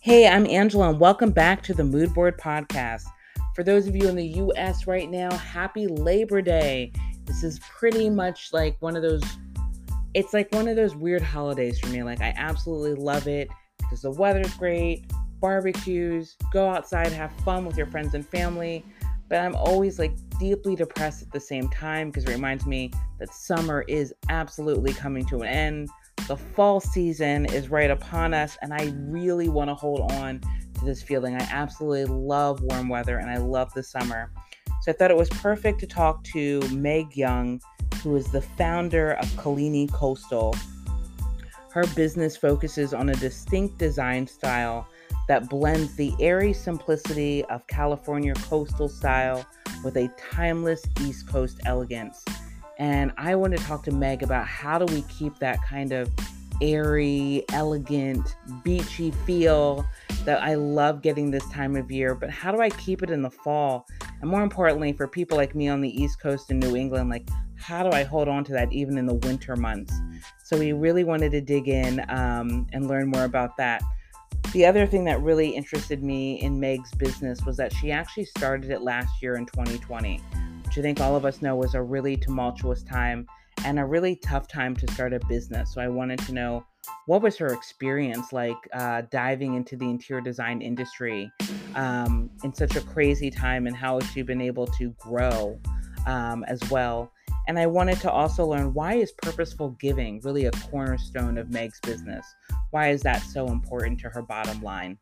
Hey, I'm Angela, and welcome back to the Mood Board Podcast. For those of you in the US right now, happy Labor Day. This is pretty much like it's like one of those weird holidays for me. Like, I absolutely love it because the weather's great, barbecues, go outside, have fun with your friends and family. But I'm always like deeply depressed at the same time because it reminds me that summer is absolutely coming to an end. The fall season is right upon us, and I really want to hold on to this feeling. I absolutely love warm weather and I love the summer. So I thought it was perfect to talk to Meg Young, who is the founder of Kalini Coastal. Her business focuses on a distinct design style that blends the airy simplicity of California coastal style with a timeless East Coast elegance. And I want to talk to Meg about how do we keep that kind of airy, elegant, beachy feel that I love getting this time of year, but how do I keep it in the fall? And more importantly, for people like me on the East Coast in New England, like how do I hold on to that even in the winter months? So we really wanted to dig in and learn more about that. The other thing that really interested me in Meg's business was that she actually started it last year in 2020, which I think all of us know was a really tumultuous time and a really tough time to start a business. So I wanted to know, what was her experience like diving into the interior design industry in such a crazy time, and how has she been able to grow as well? And I wanted to also learn, why is purposeful giving really a cornerstone of Meg's business? Why is that so important to her bottom line?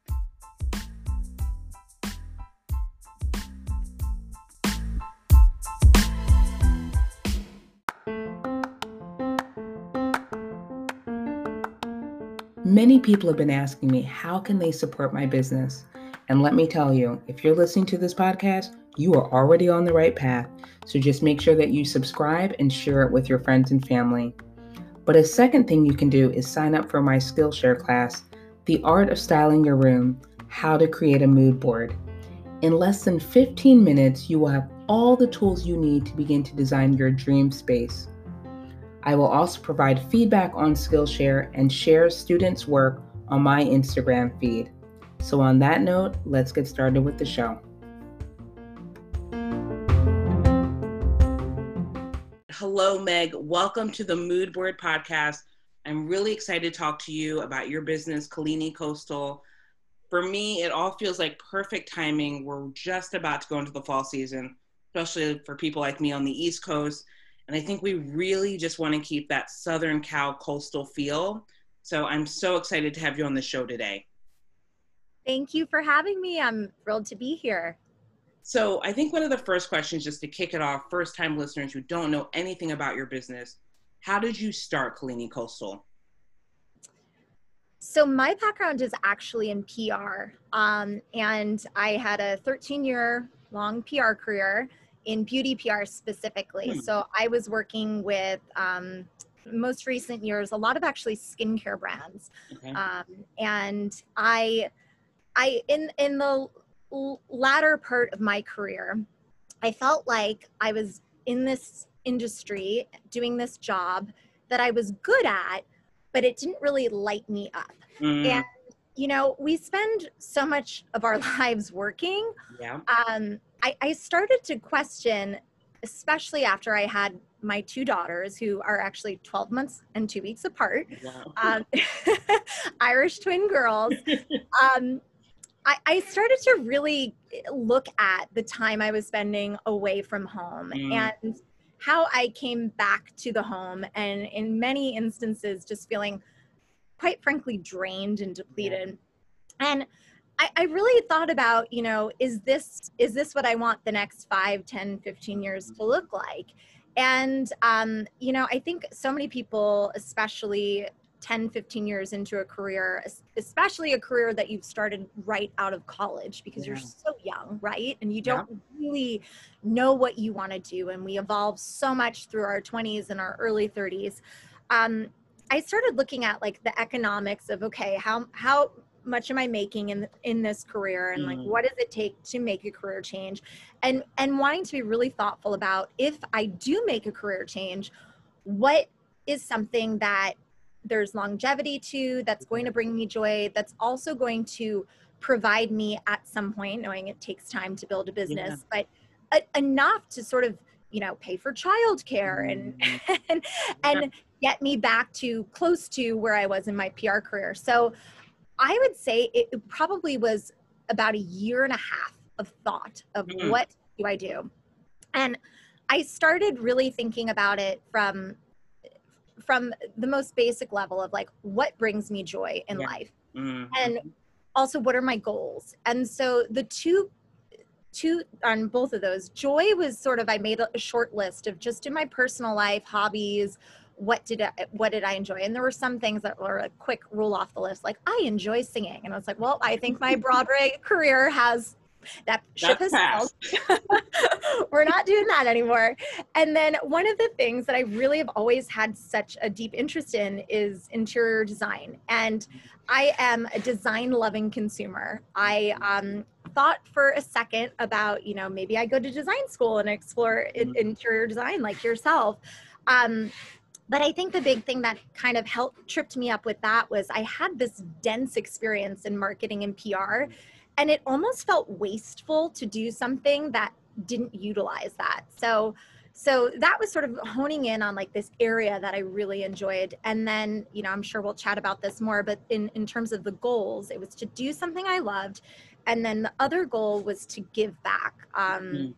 Many people have been asking me, how can they support my business? And let me tell you, if you're listening to this podcast, you are already on the right path. So just make sure that you subscribe and share it with your friends and family. But a second thing you can do is sign up for my Skillshare class, The Art of Styling Your Room, How to Create a Mood Board. In less than 15 minutes, you will have all the tools you need to begin to design your dream space. I will also provide feedback on Skillshare and share students' work on my Instagram feed. So on that note, let's get started with the show. Hello, Meg. Welcome to the Mood Board Podcast. I'm really excited to talk to you about your business, Kalini Coastal. For me, it all feels like perfect timing. We're just about to go into the fall season, especially for people like me on the East Coast. And I think we really just want to keep that Southern Cal coastal feel. So I'm so excited to have you on the show today. Thank you for having me. I'm thrilled to be here. So I think one of the first questions, just to kick it off, first-time listeners who don't know anything about your business, how did you start Kalini Coastal? So my background is actually in PR, and I had a 13-year long PR career in beauty PR specifically. So I was working with most recent years, a lot of actually skincare brands. Okay. And I in the latter part of my career, I felt like I was in this industry doing this job that I was good at, but it didn't really light me up. And, you know, we spend so much of our lives working. Yeah. I started to question, especially after I had my two daughters, who are actually 12 months and 2 weeks apart, Wow. Irish twin girls. I started to really look at the time I was spending away from home and how I came back to the home, and in many instances just feeling quite frankly drained and depleted. And I really thought about, you know, is this what I want the next 5, 10, 15 years to look like? And, you know, I think so many people, especially 10, 15 years into a career, especially a career that you've started right out of college, because you're so young, right? And you don't really know what you want to do. And we evolve so much through our 20s and our early 30s. I started looking at like the economics of, okay, how much am I making in this career, and like what does it take to make a career change, and wanting to be really thoughtful about, if I do make a career change, what is something that there's longevity to, that's going to bring me joy, that's also going to provide me at some point, knowing it takes time to build a business, but enough to sort of, you know, pay for childcare and and get me back to close to where I was in my PR career. So I would say it probably was about a year and a half of thought of what do I do? And I started really thinking about it from the most basic level of like, what brings me joy in life? And also, what are my goals? And so the two on both of those, joy was sort of, I made a short list of just in my personal life, hobbies, what did I enjoy? And there were some things that were a quick rule off the list, like I enjoy singing. And I was like, well, I think my Broadway career has, that ship has sailed. We're not doing that anymore. And then one of the things that I really have always had such a deep interest in is interior design. And I am a design loving consumer. I thought for a second about, you know, maybe I go to design school and explore interior design like yourself. But I think the big thing that kind of tripped me up with that was I had this dense experience in marketing and PR, and it almost felt wasteful to do something that didn't utilize that. So that was sort of honing in on like this area that I really enjoyed. And then, you know, I'm sure we'll chat about this more, but in terms of the goals, it was to do something I loved. And then the other goal was to give back. And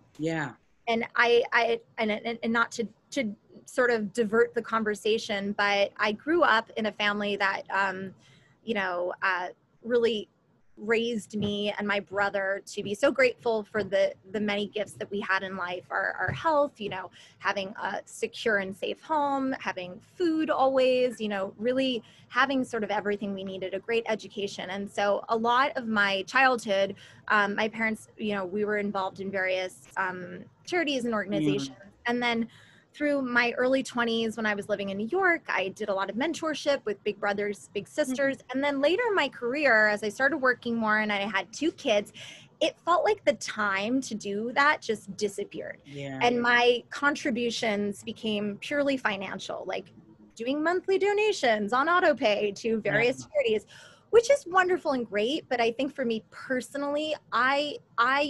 I not to sort of divert the conversation, but I grew up in a family that, you know, really raised me and my brother to be so grateful for the many gifts that we had in life, our health, you know, having a secure and safe home, having food always, you know, really having sort of everything we needed, a great education. And so a lot of my childhood, my parents, you know, we were involved in various charities and organizations. And then through my early 20s, when I was living in New York, I did a lot of mentorship with big brothers, big sisters. And then later in my career, as I started working more and I had 2 kids, it felt like the time to do that just disappeared. And my contributions became purely financial, like doing monthly donations on autopay to various charities, which is wonderful and great. But I think for me personally, I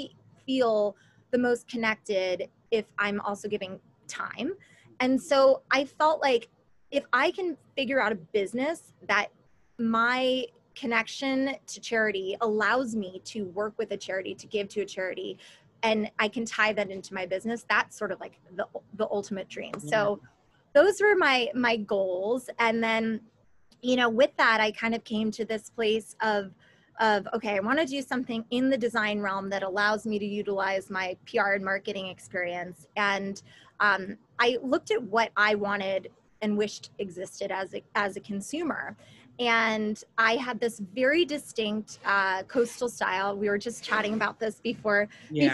feel the most connected if I'm also giving time. And so I felt like if I can figure out a business that my connection to charity allows me to work with a charity, to give to a charity, and I can tie that into my business, that's sort of like the ultimate dream. So those were my goals. And then, you know, with that, I kind of came to this place of okay, I want to do something in the design realm that allows me to utilize my PR and marketing experience. And I looked at what I wanted and wished existed as a consumer. And I had this very distinct coastal style. We were just chatting about this before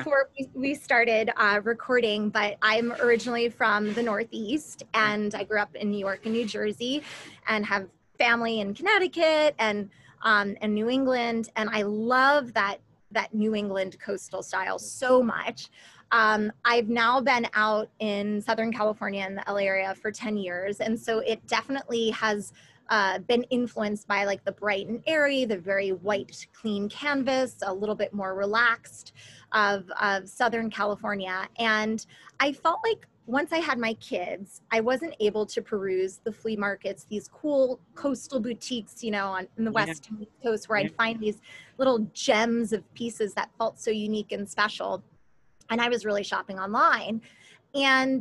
we started recording, but I'm originally from the Northeast, and I grew up in New York and New Jersey and have family in Connecticut and New England. And I love that New England coastal style so much. I've now been out in Southern California in the LA area for 10 years. And so it definitely has been influenced by like the bright and airy, the very white, clean canvas, a little bit more relaxed of Southern California. And I felt like once I had my kids, I wasn't able to peruse the flea markets, these cool coastal boutiques, you know, in the West Coast, where I'd find these little gems of pieces that felt so unique and special. And I was really shopping online. And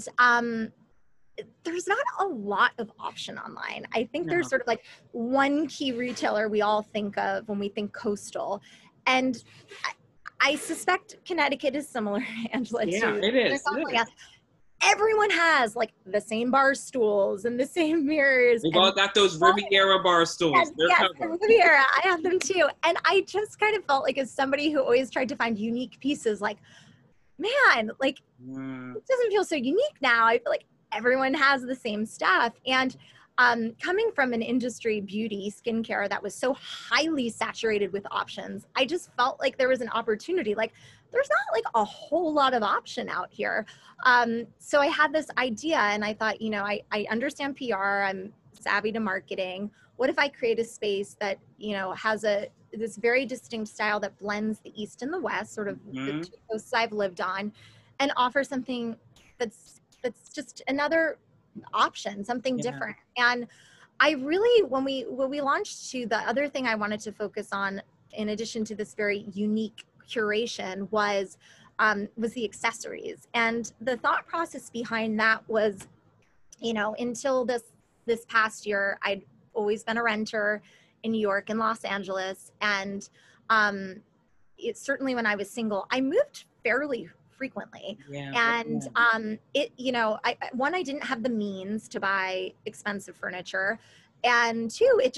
there's not a lot of option online. I think there's sort of like one key retailer we all think of when we think coastal. And I suspect Connecticut is similar, Angela, too. It is. Everyone has like the same bar stools and the same mirrors. We've all got those Riviera bar stools. Yes, Riviera. I have them too. And I just kind of felt like, as somebody who always tried to find unique pieces, like, man, like it doesn't feel so unique now. I feel like everyone has the same stuff. And coming from an industry, beauty, skincare, that was so highly saturated with options, I just felt like there was an opportunity. Like, there's not like a whole lot of option out here. So I had this idea and I thought, I understand PR, I'm savvy to marketing. What if I create a space that, has this very distinct style that blends the East and the West, sort of the two coasts I've lived on, and offer something that's just another option, something different. And I really, when we launched to, the other thing I wanted to focus on, in addition to this very unique curation, was the accessories. And the thought process behind that was, until this past year, I'd always been a renter in New York and Los Angeles. And it's certainly when I was single, I moved fairly frequently. And I didn't have the means to buy expensive furniture. And two, it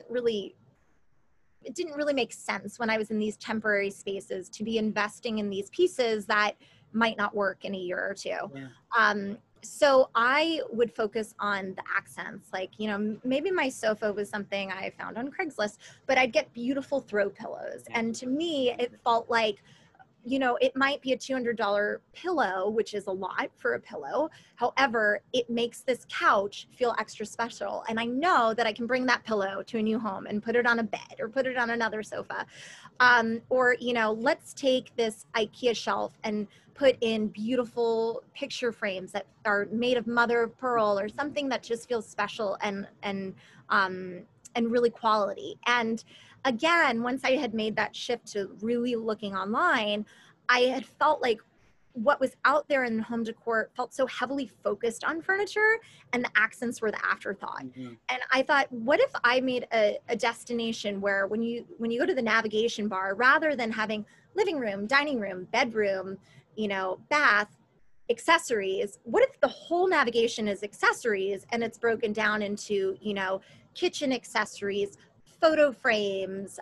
didn't really make sense when I was in these temporary spaces to be investing in these pieces that might not work in a year or two. So I would focus on the accents, like, maybe my sofa was something I found on Craigslist, but I'd get beautiful throw pillows. And to me, it felt like, it might be a $200 pillow, which is a lot for a pillow. However, it makes this couch feel extra special. And I know that I can bring that pillow to a new home and put it on a bed or put it on another sofa. Or, let's take this IKEA shelf and put in beautiful picture frames that are made of mother of pearl, or something that just feels special and really quality. And again, once I had made that shift to really looking online, I had felt like what was out there in home decor felt so heavily focused on furniture, and the accents were the afterthought. And I thought, what if I made a destination where when you go to the navigation bar, rather than having living room, dining room, bedroom, bath, accessories, what if the whole navigation is accessories, and it's broken down into, kitchen accessories, photo frames,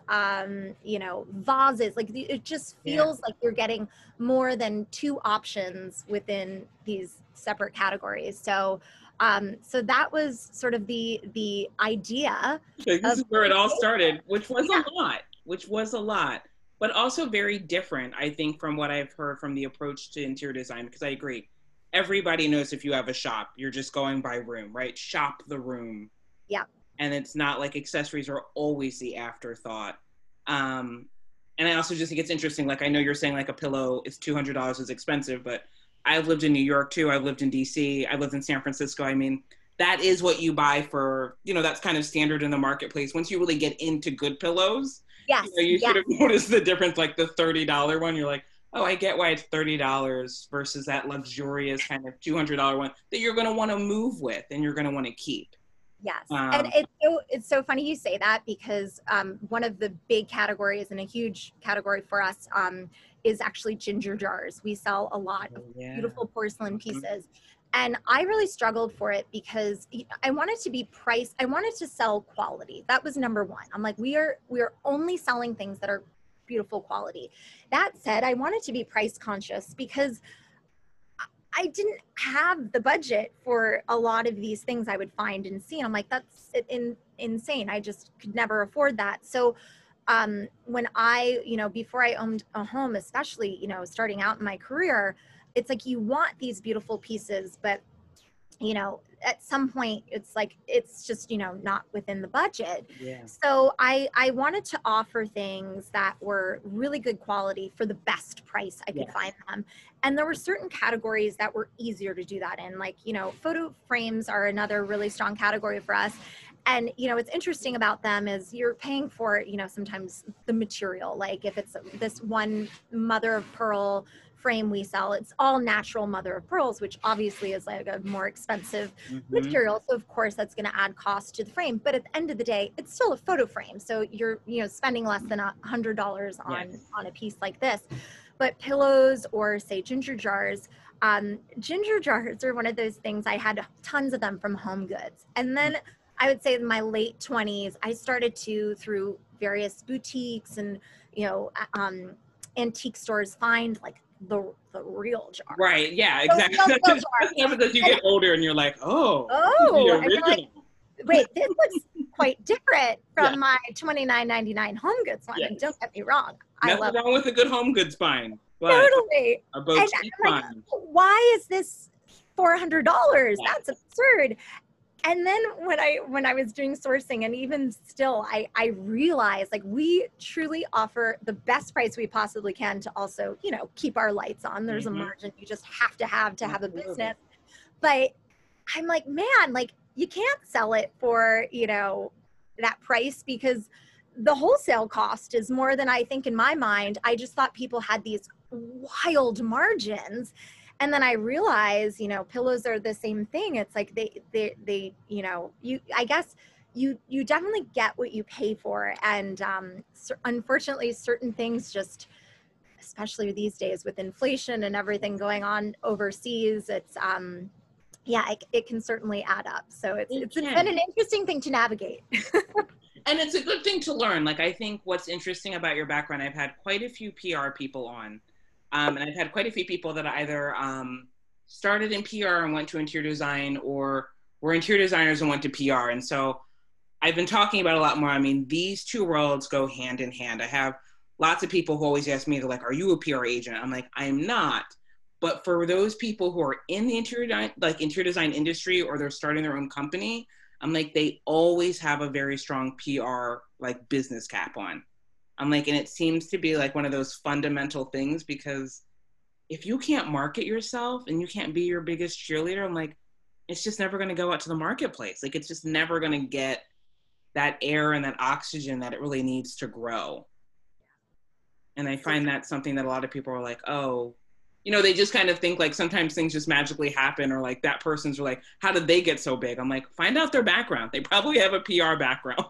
vases. Like, it just feels like you're getting more than two options within these separate categories. So that was sort of the idea. Okay, this is where it all started, which was a lot, but also very different, I think, from what I've heard from the approach to interior design, because I agree. Everybody knows if you have a shop, you're just going by room, right? Shop the room. Yeah. And it's not like accessories are always the afterthought. And I also just think it's interesting. Like, I know you're saying like a pillow is $200 is expensive, but I've lived in New York too. I've lived in DC. I lived in San Francisco. I mean, that is what you buy for, that's kind of standard in the marketplace. Once you really get into good pillows, you sort of notice the difference, like the $30 one, you're like, oh, I get why it's $30 versus that luxurious kind of $200 one that you're going to want to move with and you're going to want to keep. Yes. And it's so funny you say that, because one of the big categories, and a huge category for us, is actually ginger jars. We sell a lot of beautiful porcelain pieces. And I really struggled for it because I wanted to be priced. I wanted to sell quality. That was number one. I'm like, we are only selling things that are beautiful quality. That said, I wanted to be price conscious because I didn't have the budget for a lot of these things I would find and see. And I'm like, that's insane. I just could never afford that. So when before I owned a home, especially, starting out in my career, it's like, you want these beautiful pieces, but at some point it's like, it's just, not within the budget. So I wanted to offer things that were really good quality for the best price I could find them. And there were certain categories that were easier to do that in, like, photo frames are another really strong category for us. And, what's interesting about them is you're paying for, sometimes the material, like if it's this one mother of pearl frame we sell, it's all natural mother of pearls, which obviously is like a more expensive material. So of course that's going to add cost to the frame, but at the end of the day, it's still a photo frame. So you're, spending less than $100 on a piece like this. But pillows, or say ginger jars are one of those things. I had tons of them from Home Goods. And then I would say in my late 20s, I started to, through various boutiques and, antique stores, find like the real jar. Right. Yeah, exactly. That's happens as you get older and you're like, oh, like, wait, this looks quite different from my $29.99 Home Goods one. And don't get me wrong, I love wrong with a good Home Goods find. but Totally. a And boutique I'm like, fund. why is this $400? Yeah. That's absurd. And then when I was doing sourcing, and even still, I realized like we truly offer the best price we possibly can to also, keep our lights on. There's a margin you just have to have a business. But I'm like, man, like you can't sell it for, that price, because the wholesale cost is more than I think in my mind. I just thought people had these wild margins. And then I realized, pillows are the same thing. It's like they I guess you definitely get what you pay for. And unfortunately, certain things just, especially these days with inflation and everything going on overseas, it's, it can certainly add up. So it's been an interesting thing to navigate. And it's a good thing to learn. Like, I think what's interesting about your background, I've had quite a few PR people on. And I've had quite a few people that either started in PR and went to interior design, or were interior designers and went to PR. And so I've been talking about a lot more. I mean, these two worlds go hand in hand. I have lots of people who always ask me, they're like, are you a PR agent? I'm like, I'm not. But for those people who are in the interior design industry, or they're starting their own company, I'm like, they always have a very strong PR like business cap on. I'm like, and it seems to be like one of those fundamental things, because if you can't market yourself and you can't be your biggest cheerleader, I'm like, it's just never going to go out to the marketplace. Like, it's just never going to get that air and that oxygen that it really needs to grow. And I find that something that a lot of people are like, oh, they just kind of think like sometimes things just magically happen, or like that person's like, how did they get so big? I'm like, find out their background. They probably have a PR background.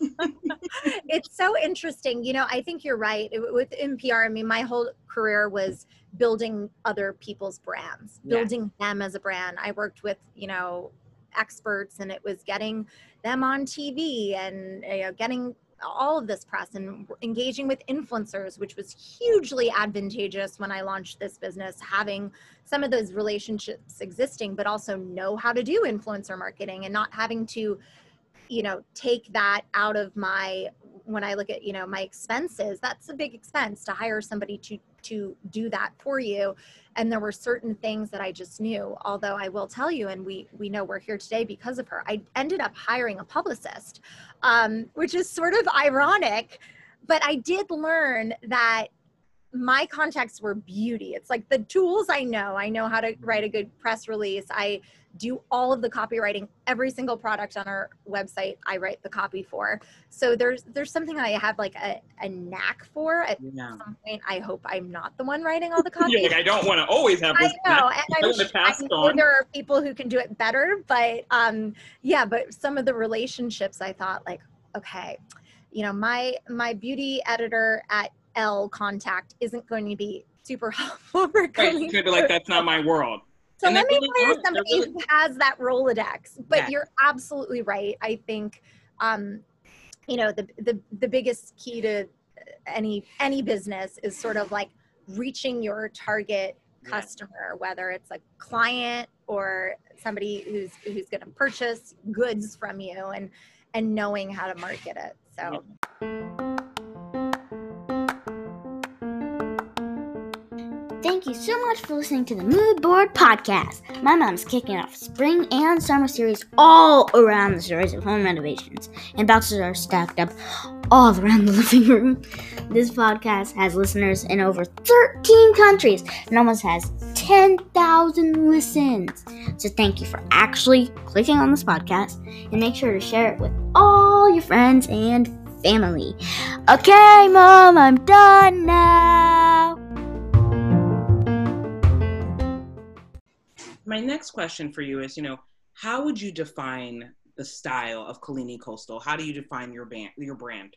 It's so interesting. I think you're right. With NPR, I mean, my whole career was building other people's brands, building them as a brand. I worked with, experts, and it was getting them on TV and getting all of this press and engaging with influencers, which was hugely advantageous when I launched this business, having some of those relationships existing, but also know how to do influencer marketing and not having to, take that out of when I look at, my expenses. That's a big expense to hire somebody to do that for you. And there were certain things that I just knew, although I will tell you, and we know we're here today because of her. I ended up hiring a publicist, which is sort of ironic, but I did learn that my contacts were beauty. It's like the tools I know how to write a good press release. I do all of the copywriting. Every single product on our website, I write the copy for. So there's something I have like a knack for. At some point, I hope I'm not the one writing all the copy. You're like, I don't want to always have this. I know, and I know there are people who can do it better, but but some of the relationships, I thought like, okay, my beauty editor at Elle contact isn't going to be super helpful for coming. Right, like, that's not my world. So let me hire somebody who has that Rolodex. But you're absolutely right. I think, the biggest key to any business is sort of like reaching your target customer, whether it's a client or somebody who's going to purchase goods from you, and knowing how to market it. So. Thank you so much for listening to the Mood Board Podcast. My mom's kicking off spring and summer series all around the stories of home renovations, and boxes are stacked up all around the living room. This podcast has listeners in over 13 countries and almost has 10,000 listens. So thank you for actually clicking on this podcast, and make sure to share it with all your friends and family. Okay, Mom, I'm done now. My next question for you is, how would you define the style of Collini Coastal? How do you define your brand?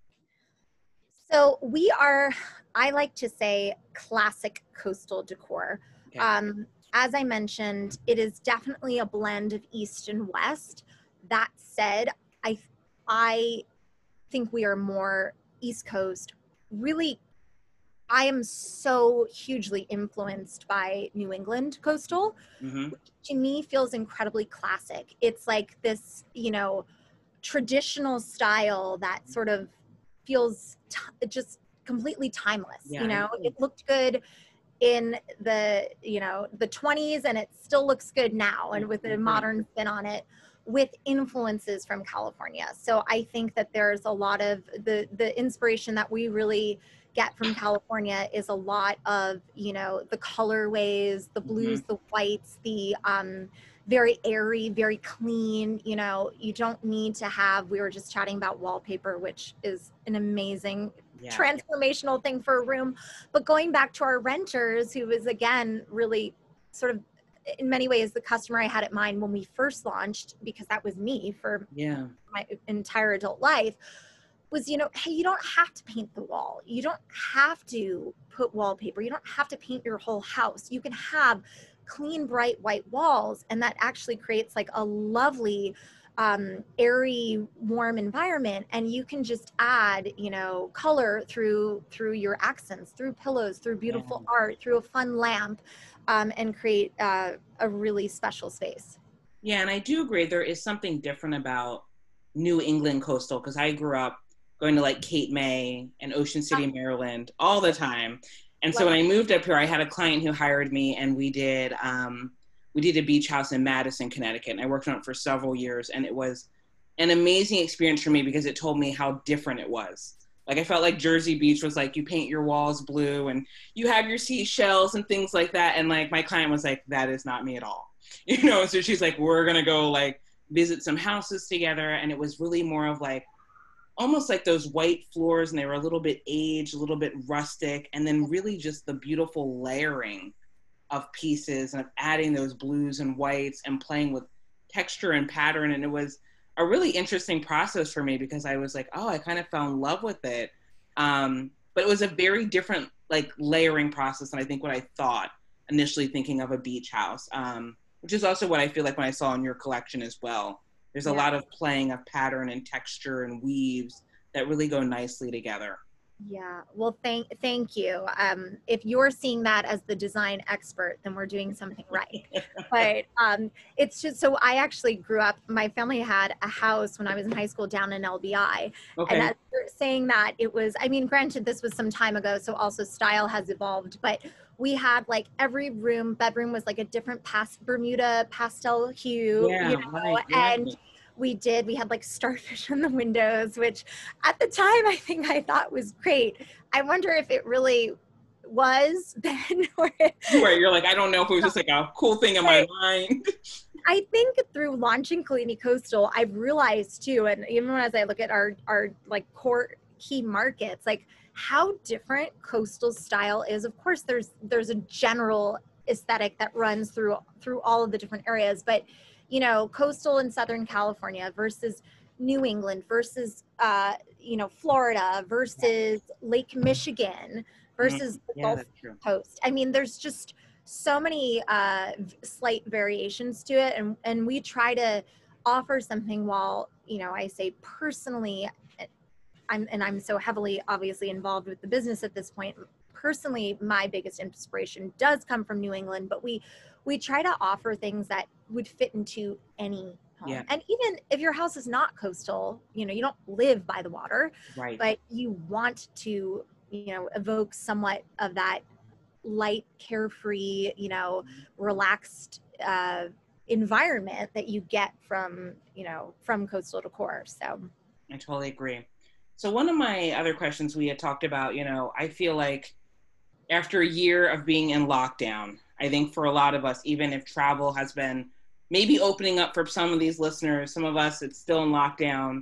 So we are, I like to say, classic coastal decor. Okay. As I mentioned, it is definitely a blend of East and West. That said, I think we are more East Coast. Really, I am so hugely influenced by New England coastal, which to me feels incredibly classic. It's like this, traditional style that sort of feels just completely timeless. Yeah, You I know, agree. it looked good in the, you know, the 20s, and it still looks good now, and with a modern spin on it, with influences from California. So I think that there's a lot of the inspiration that we really get from California is a lot of, you know, the colorways, the blues, the whites, the very airy, very clean. You know, you don't need to have, we were just chatting about wallpaper, which is an amazing transformational thing for a room. But going back to our renters, who was again really sort of in many ways the customer I had in mind when we first launched, because that was me for my entire adult life, was, you know, hey, you don't have to paint the wall. You don't have to put wallpaper. You don't have to paint your whole house. You can have clean, bright white walls, and that actually creates like a lovely, airy, warm environment. And you can just add, you know, color through your accents, through pillows, through beautiful art, through a fun lamp, and create a really special space. Yeah, and I do agree. There is something different about New England coastal, because I grew up going to like Cape May and Ocean City, Maryland all the time. And so when I moved up here, I had a client who hired me, and we did a beach house in Madison, Connecticut. And I worked on it for several years, and it was an amazing experience for me because it told me how different it was. Like, I felt like Jersey Beach was like, you paint your walls blue and you have your seashells and things like that. And like, my client was like, that is not me at all. You know, so she's like, we're going to go like visit some houses together. And it was really more of like, almost like those white floors, and they were a little bit aged, a little bit rustic, and then really just the beautiful layering of pieces and of adding those blues and whites and playing with texture and pattern. And it was a really interesting process for me because I was like, oh, I kind of fell in love with it. But it was a very different like layering process than I think what I thought initially thinking of a beach house, which is also what I feel like when I saw in your collection as well. There's a lot of playing of pattern and texture and weaves that really go nicely together. Yeah, well, thank you. If you're seeing that as the design expert, then we're doing something right. But it's just, so I actually grew up, my family had a house when I was in high school down in LBI. And as you're saying that, it was, I mean, granted, this was some time ago, so also style has evolved, but we had like every bedroom was like a different Bermuda pastel hue, you know, and we had like starfish on the windows, which at the time I think I thought was great. I wonder if it really was then. Right, you're like, I don't know if it was just like a cool thing in my mind. I think through launching Kalini Coastal, I've realized too, and even as I look at our like core key markets, like how different coastal style is. Of course, there's a general aesthetic that runs through all of the different areas, but you know, coastal in Southern California versus New England versus you know, Florida versus Lake Michigan versus the Gulf Coast. I mean, there's just so many slight variations to it, and we try to offer something. While, you know, I say personally, I'm so heavily obviously involved with the business at this point. Personally, my biggest inspiration does come from New England, but we try to offer things that would fit into any home. Yeah. And even if your house is not coastal, you know, you don't live by the water, but you want to, you know, evoke somewhat of that light, carefree, you know, relaxed environment that you get from, you know, from coastal decor. So I totally agree. So one of my other questions we had talked about, you know, I feel like after a year of being in lockdown, I think for a lot of us, even if travel has been maybe opening up for some of these listeners, some of us, it's still in lockdown.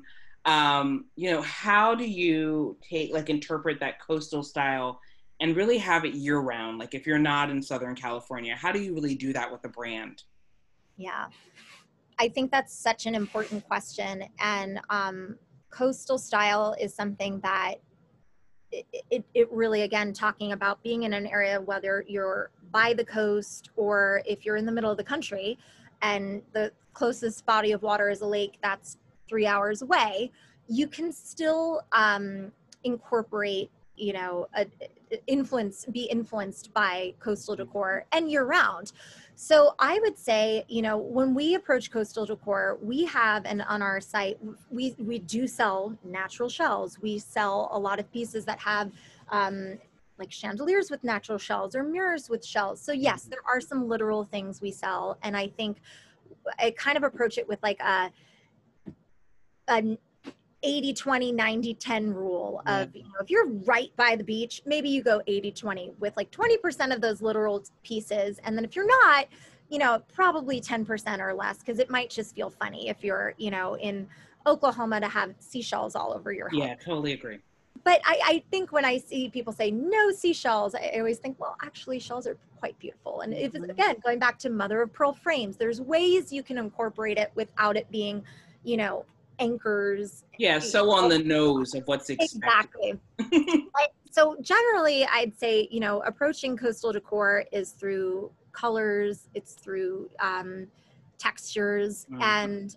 You know, how do you interpret that coastal style and really have it year round? Like if you're not in Southern California, how do you really do that with a brand? Yeah, I think that's such an important question. And coastal style is something that it really, again, talking about being in an area, whether you're by the coast or if you're in the middle of the country and the closest body of water is a lake that's 3 hours away, you can still incorporate, you know, be influenced by coastal decor and year round. So I would say, you know, when we approach coastal decor, we have, and on our site, we do sell natural shells. We sell a lot of pieces that have like chandeliers with natural shells or mirrors with shells. So yes, there are some literal things we sell. And I think I kind of approach it with like an 80-20, 90-10 rule of, you know, if you're right by the beach, maybe you go 80-20 with like 20% of those literal pieces. And then if you're not, you know, probably 10% or less, because it might just feel funny if you're, you know, in Oklahoma to have seashells all over your home. Yeah, totally agree. But I think when I see people say no seashells, I always think, well, actually shells are quite beautiful. And if, again, going back to mother of pearl frames, there's ways you can incorporate it without it being, you know, anchors. Yeah, so on the nose of what's expected. Exactly. So generally, I'd say, you know, approaching coastal decor is through colors, it's through textures, and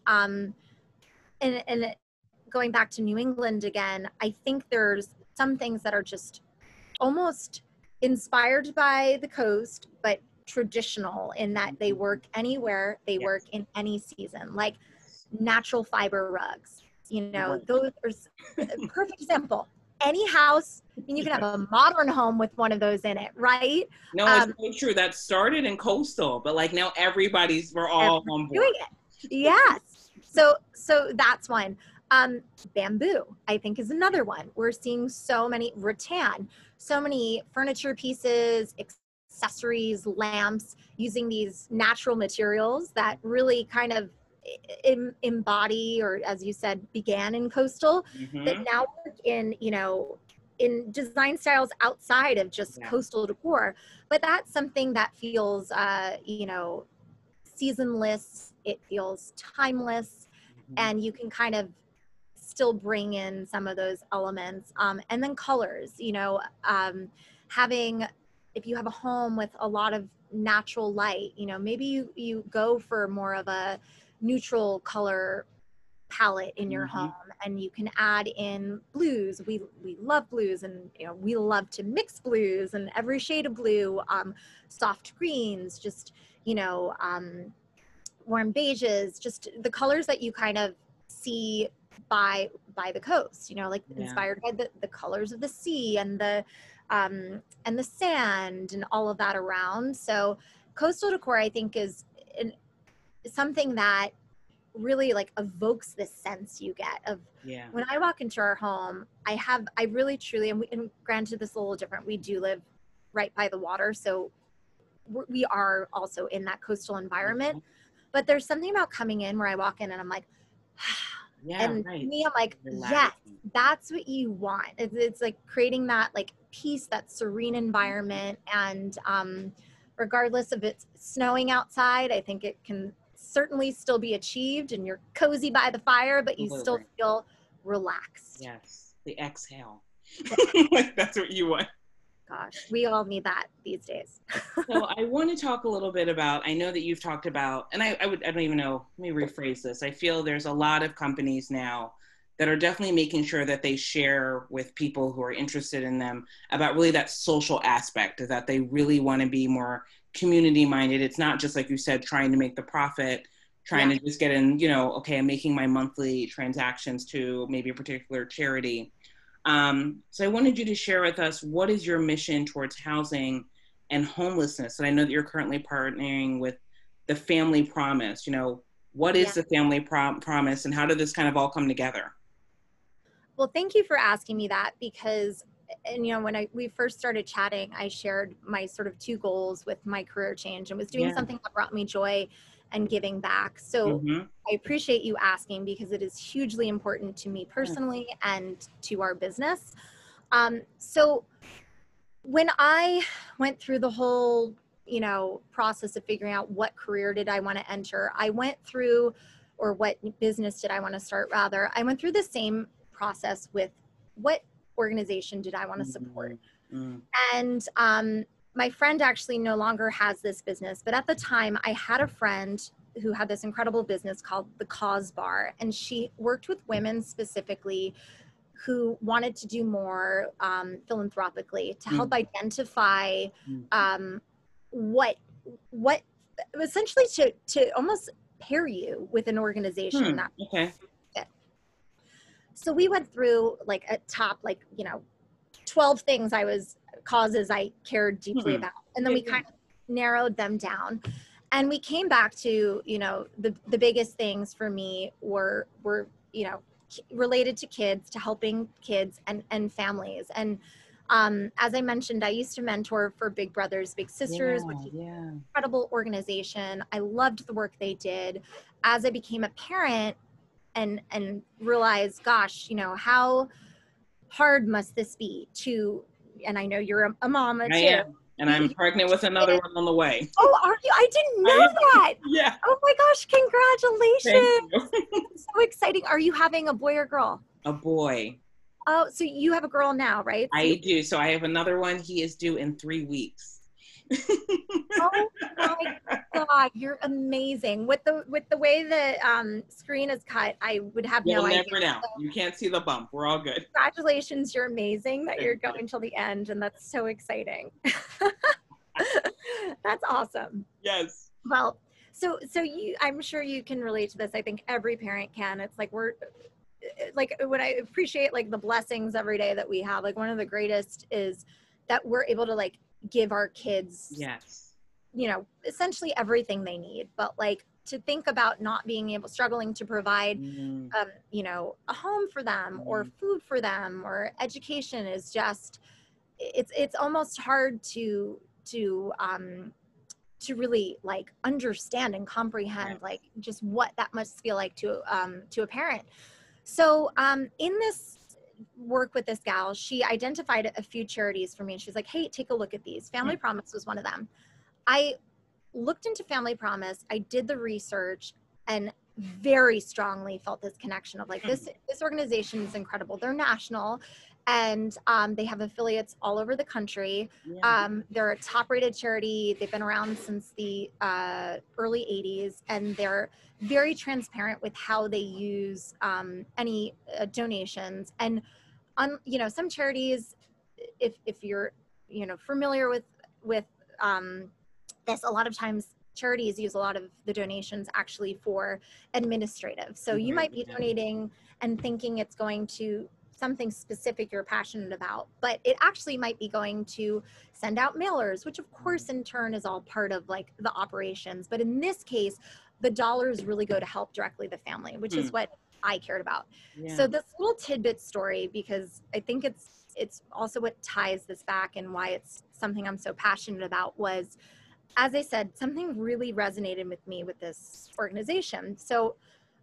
going back to New England again, I think there's some things that are just almost inspired by the coast, but traditional in that they work anywhere, they work in any season, like natural fiber rugs. You know, those are a perfect example. Any house, I mean, you can have a modern home with one of those in it, right? No, it's so true. That started in coastal, but like now we're all on board. Doing it. Yes. So that's one. Bamboo, I think, is another one. We're seeing so many rattan, so many furniture pieces, accessories, lamps, using these natural materials that really kind of embody, or as you said, began in coastal, that now work in, you know, in design styles outside of just coastal decor. But that's something that feels, you know, seasonless. It feels timeless, and you can kind of still bring in some of those elements. And then colors, you know, if you have a home with a lot of natural light, you know, maybe you go for more of a neutral color palette in your home, and you can add in blues. We love blues, and, you know, we love to mix blues and every shade of blue, soft greens, just, you know, warm beiges, just the colors that you kind of see by the coast, you know, like inspired by the colors of the sea and the sand and all of that around. So coastal decor, I think, is something that really like evokes this sense you get of when I walk into our home. I really truly, and granted this is a little different, we do live right by the water, so we are also in that coastal environment, but there's something about coming in where I walk in and I'm like, me, I'm like, yes, that's what you want. It's like creating that like peace, that serene environment. And regardless of it's snowing outside, I think it can certainly still be achieved, and you're cozy by the fire, but you still feel relaxed. Yes, the exhale. That's what you want. Gosh, we all need that these days. So I want to talk a little bit about, I know that you've talked about, and I don't even know, let me rephrase this. I feel there's a lot of companies now that are definitely making sure that they share with people who are interested in them about really that social aspect, that they really want to be more community minded. It's not just, like you said, trying to make the profit, trying to just get in, you know, okay, I'm making my monthly transactions to maybe a particular charity. So I wanted you to share with us, what is your mission towards housing and homelessness? And I know that you're currently partnering with the Family Promise. You know, what is the Family Promise, and how did this kind of all come together? Well, thank you for asking me that, because, and, you know, when we first started chatting, I shared my sort of two goals with my career change, and was doing something that brought me joy and giving back. So I appreciate you asking, because it is hugely important to me personally and to our business. So when I went through the whole, you know, process of figuring out what career did I want to enter, I went through, or what business did I want to start rather, I went through the same process with what organization did I want to support. And my friend actually no longer has this business, but at the time I had a friend who had this incredible business called the Cause Bar, and she worked with women specifically who wanted to do more philanthropically to help identify what essentially to almost pair you with an organization that fit. So we went through like a top, like, 12 causes I cared deeply about. And then we kind of narrowed them down. And we came back to, the biggest things for me were, related to kids, to helping kids and families. And as I mentioned, I used to mentor for Big Brothers Big Sisters, which is an incredible organization. I loved the work they did. As I became a parent and realized, gosh, how hard must this be to, and I know you're a mama too. I am. And I'm pregnant with another one on the way. Oh, are you? I didn't know that. Yeah. Oh my gosh, congratulations. Thank you. So exciting. Are you having a boy or girl? A boy. Oh, so you have a girl now, right? I do. So I have another one. He is due in 3 weeks. Oh my God, you're amazing. With the way the screen is cut, I would have no idea. You'll never know. You can't see the bump. We're all good. Congratulations, you're amazing that you're going till the end, and that's so exciting. That's awesome. Yes. Well, so I'm sure you can relate to this. I think every parent can. It's like when I appreciate like the blessings every day that we have, like one of the greatest is that we're able to like give our kids, essentially everything they need. But like to think about not being struggling to provide, a home for them or food for them or education is just, it's almost hard to really like understand and comprehend like just what that must feel like to a parent. So in this work with this gal, she identified a few charities for me and she's like, hey, take a look at these. Family Promise was one of them. I looked into Family Promise, I did the research and very strongly felt this connection of like this organization is incredible. They're national and they have affiliates all over the country. They're a top-rated charity. They've been around since the early 80s, and they're very transparent with how they use any donations. And some charities, if you're familiar with this, a lot of times charities use a lot of the donations actually for administrative. So you might be donating and thinking it's going to something specific you're passionate about, but it actually might be going to send out mailers, which of course in turn is all part of like the operations. But in this case, the dollars really go to help directly the family, which is what I cared about. So this little tidbit story, because I think it's also what ties this back and why it's something I'm so passionate about, was, as I said, something really resonated with me with this organization. So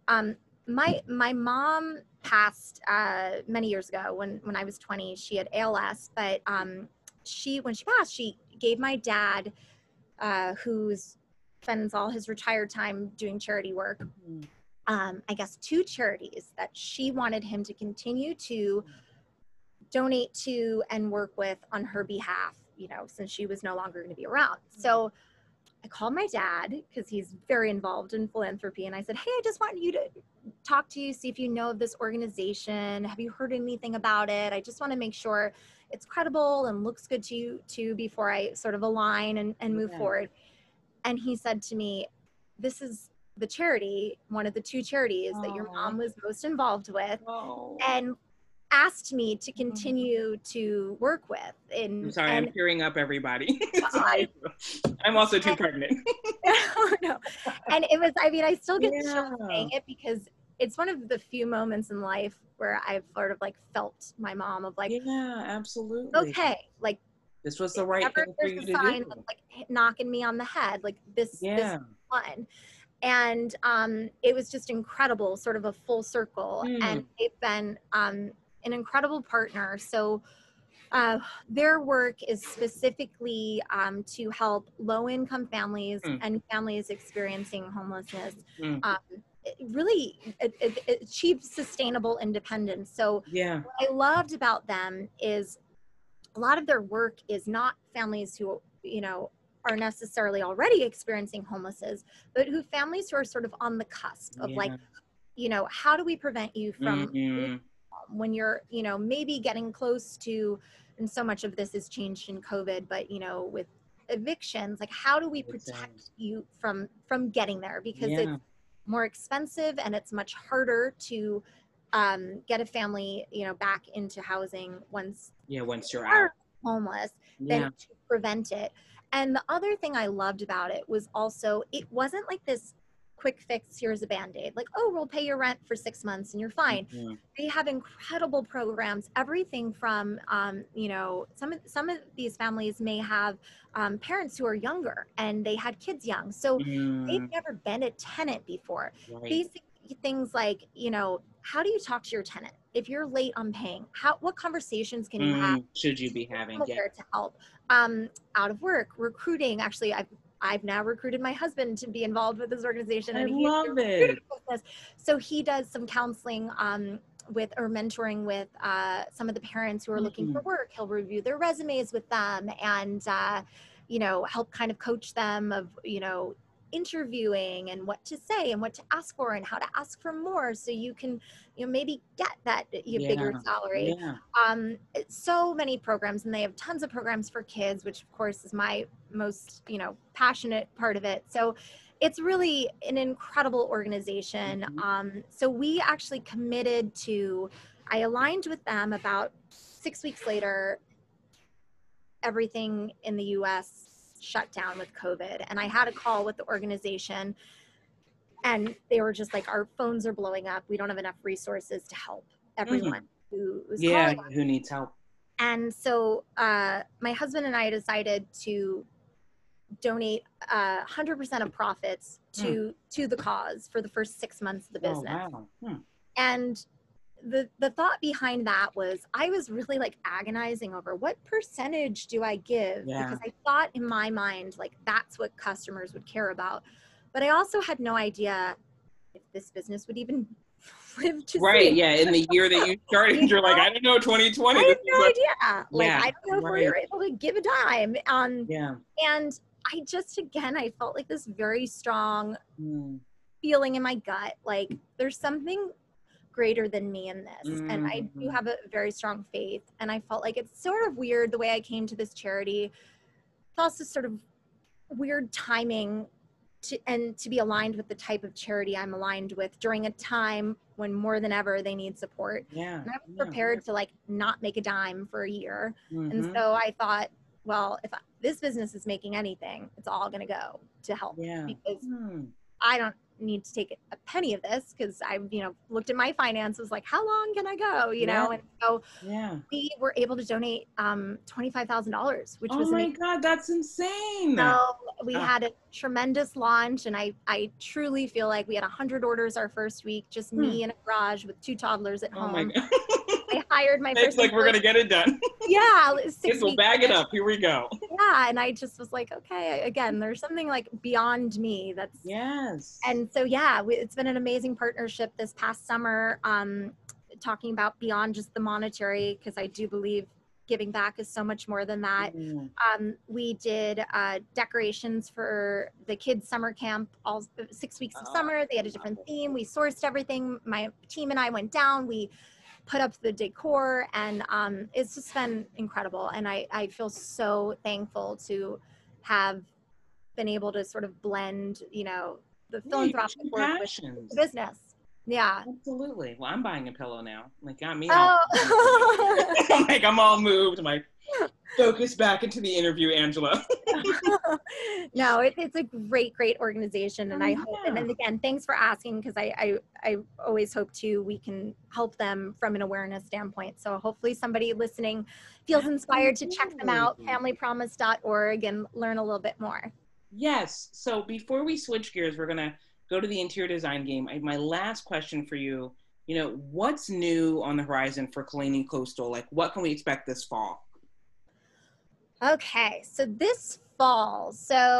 my mom passed many years ago when I was 20. She had ALS, but when she passed, she gave my dad, who spends all his retired time doing charity work, I guess 2 charities that she wanted him to continue to donate to and work with on her behalf, since she was no longer going to be around. So I called my dad because he's very involved in philanthropy. And I said, hey, I just want you to talk to you, see if you know of this organization. Have you heard anything about it? I just want to make sure it's credible and looks good to you too before I sort of align and move forward. And he said to me, this is the charity, one of the 2 charities that your mom was most involved with, and asked me to continue to work with. I'm sorry, I'm tearing up, everybody. I'm also too pregnant. No. And it was, I still get chills saying it because it's one of the few moments in life where I've sort of like felt my mom of like, absolutely. Okay, like this was the right thing for you to do. That's like knocking me on the head, like this is fun. And it was just incredible, sort of a full circle. And they've been an incredible partner. So their work is specifically to help low-income families and families experiencing homelessness really achieve sustainable independence. So what I loved about them is a lot of their work is not families who, are necessarily already experiencing homelessness, but families who are sort of on the cusp of like, how do we prevent you from when you're, you know, maybe getting close to, and so much of this has changed in COVID, but, you know, with evictions, like how do we protect you from getting there? Because it's more expensive and it's much harder to get a family, you know, back into housing once you're out homeless than to prevent it. And the other thing I loved about it was also, it wasn't like this quick fix, here's a Band-Aid, like, oh, we'll pay your rent for 6 months and you're fine. They have incredible programs, everything from, you know, some of these families may have parents who are younger and they had kids young. So they've never been a tenant before. Basic things like, you know, how do you talk to your tenant? If you're late on paying, what conversations can you have? Should you be having? To help. Out of work, recruiting. Actually, I've now recruited my husband to be involved with this organization. I love it. So he does some counseling with, or mentoring with some of the parents who are looking for work. He'll review their resumes with them and, you know, help kind of coach them of, you know, interviewing and what to say and what to ask for and how to ask for more so you can, you know, maybe get that bigger salary. So many programs, and they have tons of programs for kids, which of course is my most, you know, passionate part of it. So it's really an incredible organization. So we actually committed to, I aligned with them about 6 weeks later, everything in the US shut down with COVID. And I had a call with the organization and they were just like, our phones are blowing up. We don't have enough resources to help everyone who is calling us. Who needs help. And so my husband and I decided to donate 100% of profits to the cause for the first 6 months of the business. And the thought behind that was, I was really like agonizing over what percentage do I give? Because I thought in my mind, like that's what customers would care about. But I also had no idea if this business would even live to see. In the year that you started, you're like, I don't know, 2020. I have no idea. Like, I don't know if we were able to give a dime. And I just, again, I felt like this very strong feeling in my gut, like there's something greater than me in this. And I do have a very strong faith. And I felt like it's sort of weird the way I came to this charity. It's also sort of weird timing to be aligned with the type of charity I'm aligned with during a time when more than ever they need support. And I was prepared to like not make a dime for a year. And so I thought, well, if this business is making anything, it's all going to go to help because I don't need to take a penny of this, because I, you know, looked at my finances like, how long can I go, you know? And so we were able to donate $25,000, which was my God, that's insane. So we had a tremendous launch, and I truly feel like we had 100 orders our first week, just me in a garage with 2 toddlers at home. My God. I hired my first like, we're going to get it done. We'll bag it up. Here we go. And I just was like, okay, again, there's something like beyond me that's. And so, it's been an amazing partnership this past summer, talking about beyond just the monetary, because I do believe giving back is so much more than that. We did decorations for the kids' summer camp, all 6 weeks of summer. They had a different theme. We sourced everything. My team and I went down. We put up the decor, and it's just been incredible. And I feel so thankful to have been able to sort of blend, you know, the philanthropic work with the business. Absolutely. Well, I'm buying a pillow now. Like, got me. I'm like, I'm all moved. I'm like, focus back into the interview, Angela. No, it's a great organization, and I hope. And again, thanks for asking, because I always hope we can help them from an awareness standpoint. So hopefully somebody listening feels inspired to check them out, familypromise.org, and learn a little bit more. Yes. So before we switch gears, we're gonna go to the interior design game. My last question for you, you know, what's new on the horizon for Kalani Coastal? Like, what can we expect this fall? Okay, so this fall,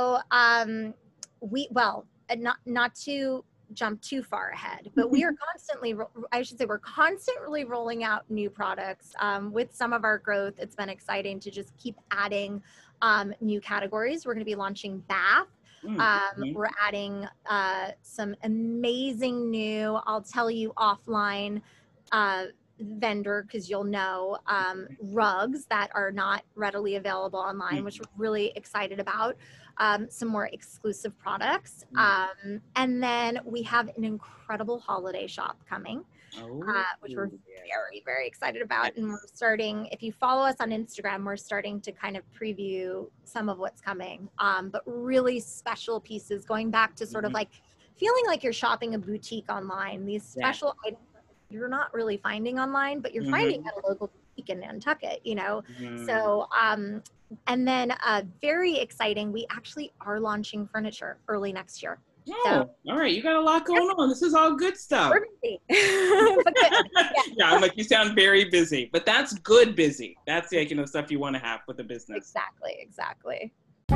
not to jump too far ahead, but we are we're constantly rolling out new products. With some of our growth, it's been exciting to just keep adding new categories. We're going to be launching bath. We're adding some amazing new, I'll tell you offline, vendor, because you'll know, rugs that are not readily available online, which we're really excited about. Some more exclusive products. And then we have an incredible holiday shop coming, which we're very, very excited about. And we're starting, if you follow us on Instagram, we're starting to kind of preview some of what's coming. But really special pieces, going back to sort of like feeling like you're shopping a boutique online. These special items you're not really finding online, but you're finding at a local boutique in Nantucket, you know? So, and then very exciting, we actually are launching furniture early next year. Oh, so, all right. You got a lot going on. This is all good stuff. We're busy. But good. Yeah, I'm like, you sound very busy, but that's good busy. That's the, you know, stuff you want to have with a business. Exactly.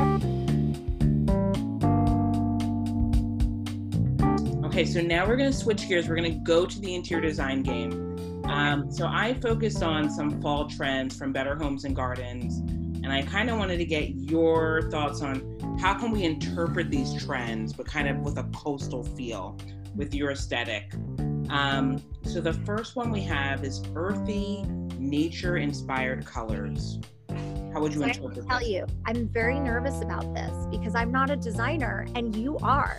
Okay, so now we're going to switch gears. We're going to go to the interior design game. So I focused on some fall trends from Better Homes and Gardens, and I kind of wanted to get your thoughts on how can we interpret these trends, but kind of with a coastal feel with your aesthetic. So the first one we have is earthy, nature-inspired colors. How would you interpret that? I tell you, I'm very nervous about this because I'm not a designer and you are.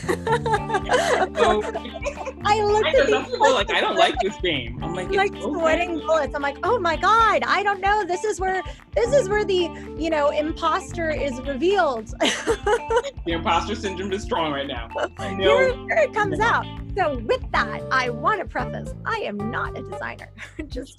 I looked at these like, I don't like this game. I'm like sweating bullets. I'm like, oh my God, I don't know. This is where the, you know, imposter is revealed. The imposter syndrome is strong right now. I know. Here it comes out. So with that, I want to preface, I am not a designer. Just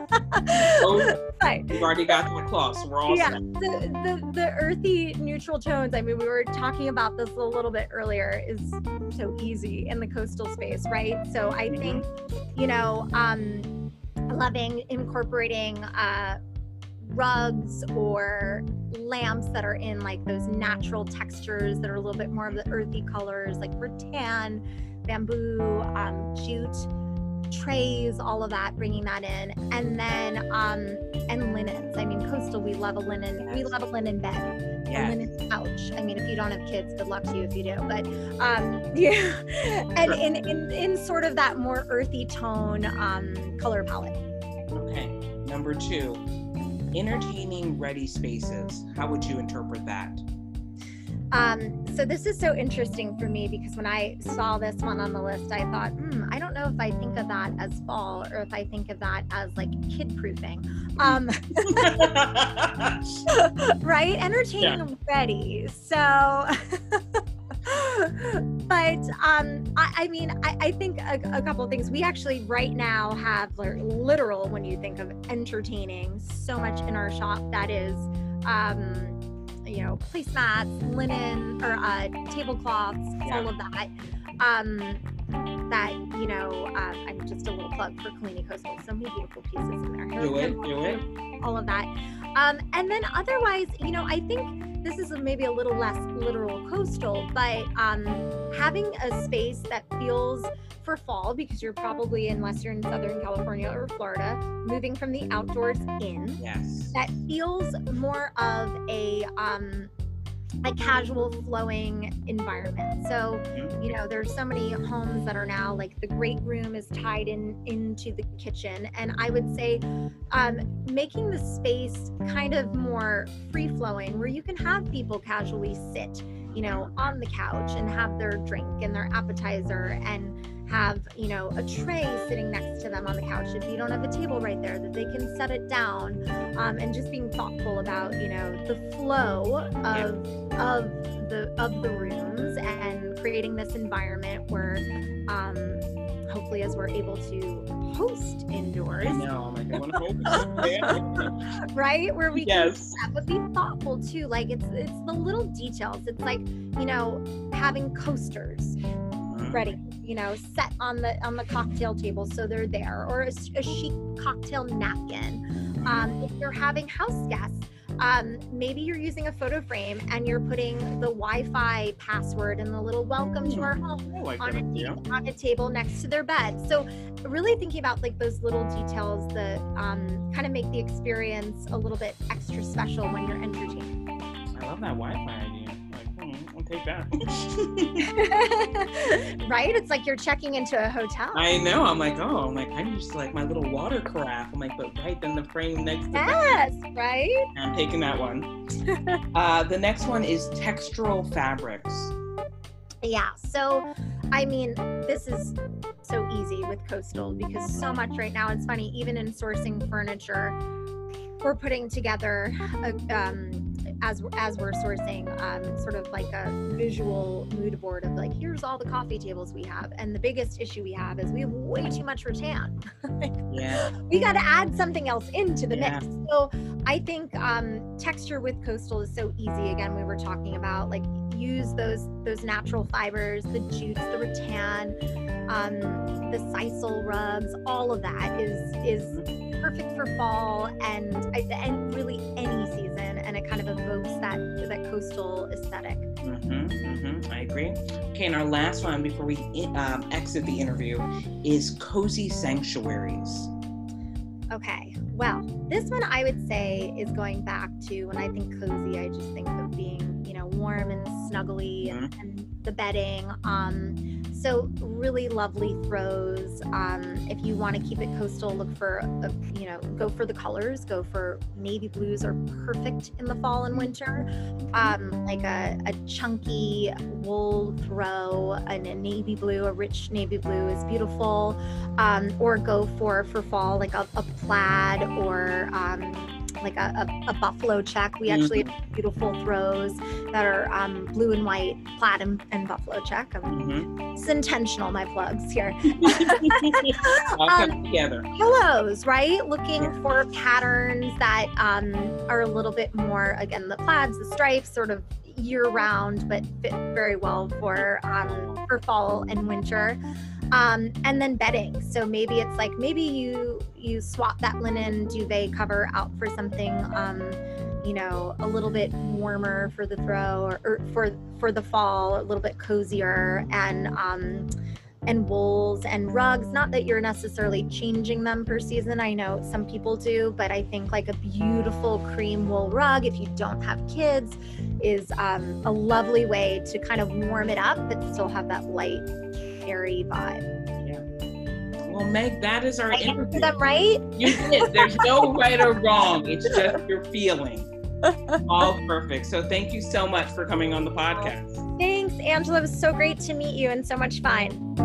We've already got the applause, so we're all set. The earthy neutral tones, I mean, we were talking about this a little bit earlier, is so easy in the coastal space, right? So I think, you know, loving incorporating rugs or lamps that are in like those natural textures that are a little bit more of the earthy colors, like rattan, bamboo, jute, trays, all of that, bringing that in. And then, and linens. I mean, coastal, we love a linen. Yes. We love a linen bed, a linen couch. I mean, if you don't have kids, good luck to you if you do. But, yeah. And in sort of that more earthy tone color palette. Okay. Number 2, entertaining ready spaces. How would you interpret that? So this is so interesting for me because when I saw this one on the list, I thought, I don't know if I think of that as fall or if I think of that as like kid proofing. Right? Entertaining ready. So, but I mean, I think a couple of things. We actually right now have literal, when you think of entertaining, so much in our shop that is, you know, placemats, linen, or tablecloths, all of that. That, you know, I'm just a little plug for Kalini Coastal. So many beautiful pieces in there. Do it. All of that. And then otherwise, you know, I think this is maybe a little less literal coastal, but having a space that feels for fall, because you're probably, unless you're in Southern California or Florida, moving from the outdoors in. Yes. That feels more of a casual flowing environment. So, you know, there's so many homes that are now like the great room is tied into the kitchen. And I would say making the space kind of more free flowing where you can have people casually sit, you know, on the couch and have their drink and their appetizer and have, you know, a tray sitting next to them on the couch. If you don't have a table right there, that they can set it down, and just being thoughtful about, you know, the flow of the rooms and creating this environment where, hopefully, as we're able to host indoors. I know, like I want to host. Right? Where we can do that, but be thoughtful too. Like it's the little details. It's like, you know, having coasters ready, you know, set on the cocktail table so they're there, or a chic cocktail napkin. If you're having house guests, maybe you're using a photo frame and you're putting the Wi-Fi password and the little welcome to our home on a table next to their bed. So really thinking about like those little details that kind of make the experience a little bit extra special when you're entertaining. I love that Wi-Fi idea. Like, take that. Right? It's like you're checking into a hotel. I know. I'm like, I'm used to like my little water carafe. I'm like, but right then the frame next to Yes, right? I'm taking that one. The next one is textural fabrics. Yeah, so I mean, this is so easy with Coastal because so much right now, it's funny, even in sourcing furniture, we're putting together, as we're sourcing, sort of like a visual mood board of like, here's all the coffee tables we have. And the biggest issue we have is we have way too much rattan. We got to add something else into the mix. So I think texture with Coastal is so easy. Again, we were talking about like use those natural fibers, the jutes, the rattan, the sisal rugs, all of that is perfect for fall and really any season, and it kind of evokes that coastal aesthetic. I agree. Okay, and our last one before we exit the interview is cozy sanctuaries. Okay, well, this one I would say is going back to when I think cozy, I just think of being, warm and snuggly and the bedding. So really lovely throws. If you want to keep it coastal, look for, go for the colors. Go for navy blues are perfect in the fall and winter. Like a chunky wool throw and a navy blue, a rich navy blue is beautiful. Or go for fall, like a plaid or like a buffalo check. We actually have beautiful throws that are blue and white, plaid and buffalo check. It's intentional, my plugs here. All come together. Pillows, right? Looking for patterns that are a little bit more, again, the plaids, the stripes, sort of year-round, but fit very well for fall and winter. And then bedding. So maybe it's like, maybe you swap that linen duvet cover out for something, a little bit warmer for the throw or for the fall, a little bit cozier, and wools and rugs. Not that you're necessarily changing them per season. I know some people do, but I think like a beautiful cream wool rug, if you don't have kids, is a lovely way to kind of warm it up, but still have that light, airy vibe. Well, Meg, that is our interview. Them right? You did. There's no right or wrong. It's just your feeling. All perfect. So thank you so much for coming on the podcast. Thanks, Angela. It was so great to meet you and so much fun.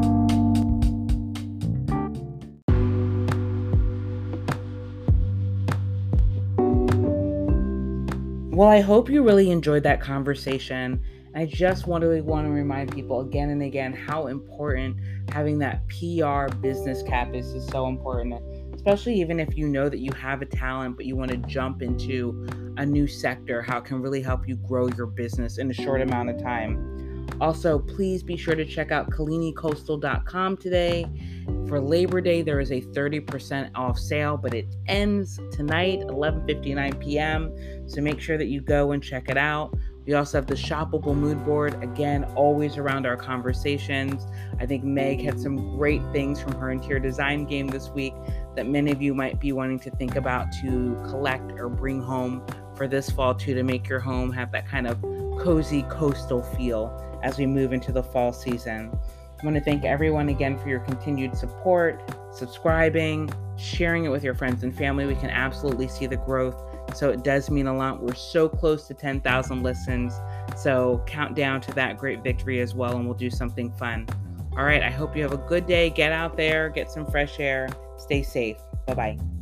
Well, I hope you really enjoyed that conversation. I just want to remind people again and again how important having that PR business cap is so important, especially even if you know that you have a talent, but you want to jump into a new sector, how it can really help you grow your business in a short amount of time. Also, please be sure to check out KaliniCoastal.com today. For Labor Day, there is a 30% off sale, but it ends tonight, 11:59 p.m. So make sure that you go and check it out. We also have the shoppable mood board, again, always around our conversations. I think Meg had some great things from her interior design game this week that many of you might be wanting to think about to collect or bring home for this fall too, to make your home have that kind of cozy coastal feel as we move into the fall season. I want to thank everyone again for your continued support, subscribing, sharing it with your friends and family. We can absolutely see the growth. So it does mean a lot. We're so close to 10,000 listens. So count down to that great victory as well, and we'll do something fun. All right. I hope you have a good day. Get out there, get some fresh air, stay safe. Bye-bye.